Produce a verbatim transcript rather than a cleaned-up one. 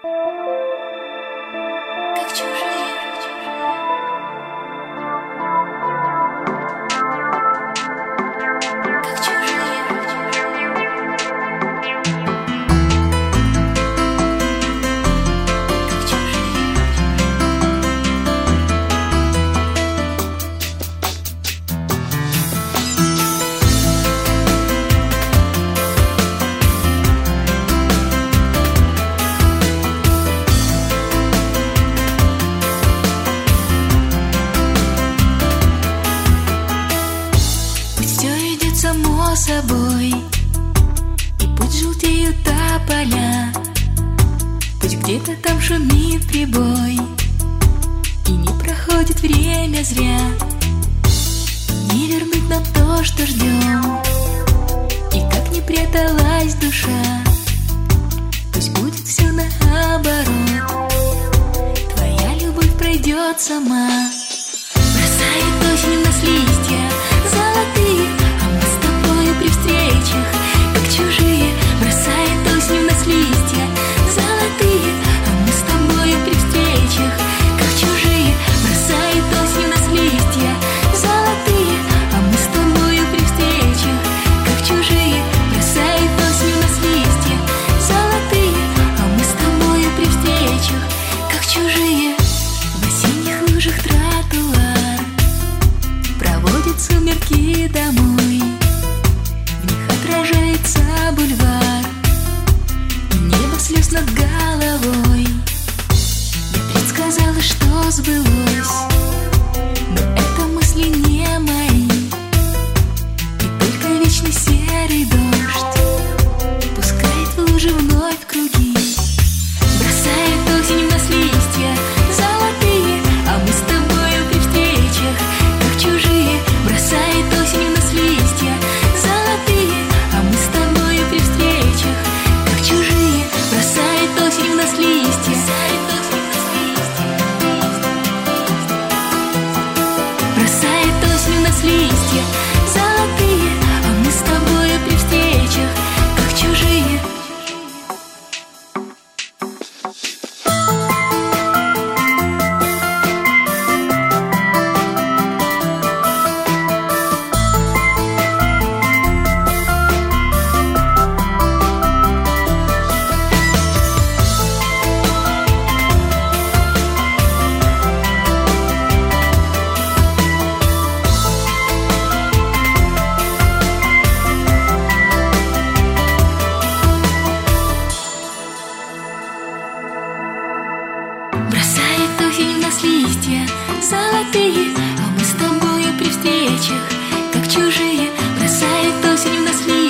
как чужие. Само собой, и пусть желтеют тополя, пусть где-то там шумит прибой, и не проходит время зря. Не вернуть нам то, что ждем, и как не пряталась душа, пусть будет все наоборот. Твоя любовь пройдет сама, бросает осень в нас листья золотые, при встречах, как чужие, бросает осень в нас листья золотые, а мы с тобою при встречах, как чужие, бросает осень в нас листья золотые, а мы с тобою при встречах, как чужие, бросает осень в нас листья золотые, а мы с тобою при встречах, как чужие. В осенних лужах тротуар проводит сумерки домой, отражается бульвар, и небо слез над головой. Я предсказала, что сбылось, но это мысли не мои, и только вечный серый дождь пускает в лужи вновь круги. Бросает осень в нас листья золотые, а мы с тобою при встречах, как чужие, бросает осень в нас листья золотые, а мы с тобою при встречах, как чужие, бросает осень в нас листья, бросает осень в нас листья золотые, а мы с тобою при встречах, как чужие. Бросает осень в нас листья золотые, а мы с тобою при встречах, как чужие, бросает осень в нас листья.